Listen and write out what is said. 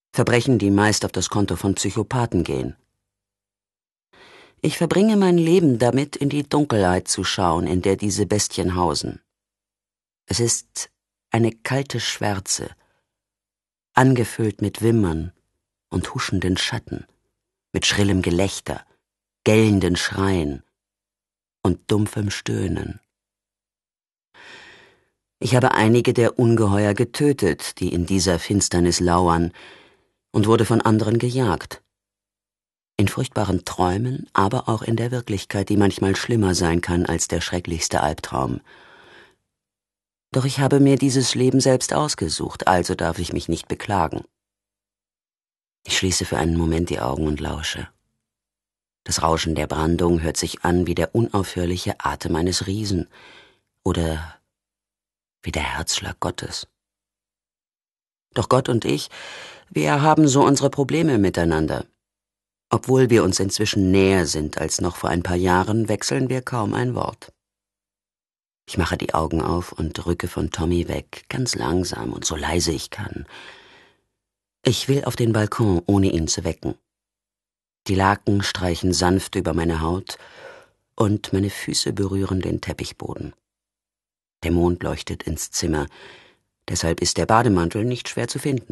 Verbrechen, die meist auf das Konto von Psychopathen gehen. Ich verbringe mein Leben damit, in die Dunkelheit zu schauen, in der diese Bestien hausen. Es ist eine kalte Schwärze, angefüllt mit Wimmern und huschenden Schatten, mit schrillem Gelächter, gellenden Schreien und dumpfem Stöhnen. Ich habe einige der Ungeheuer getötet, die in dieser Finsternis lauern, und wurde von anderen gejagt. In furchtbaren Träumen, aber auch in der Wirklichkeit, die manchmal schlimmer sein kann als der schrecklichste Albtraum. Doch ich habe mir dieses Leben selbst ausgesucht, also darf ich mich nicht beklagen. Ich schließe für einen Moment die Augen und lausche. Das Rauschen der Brandung hört sich an wie der unaufhörliche Atem eines Riesen oder wie der Herzschlag Gottes. Doch Gott und ich, wir haben so unsere Probleme miteinander. Obwohl wir uns inzwischen näher sind als noch vor ein paar Jahren, wechseln wir kaum ein Wort. Ich mache die Augen auf und rücke von Tommy weg, ganz langsam und so leise ich kann. Ich will auf den Balkon, ohne ihn zu wecken. Die Laken streichen sanft über meine Haut und meine Füße berühren den Teppichboden. Der Mond leuchtet ins Zimmer, deshalb ist der Bademantel nicht schwer zu finden.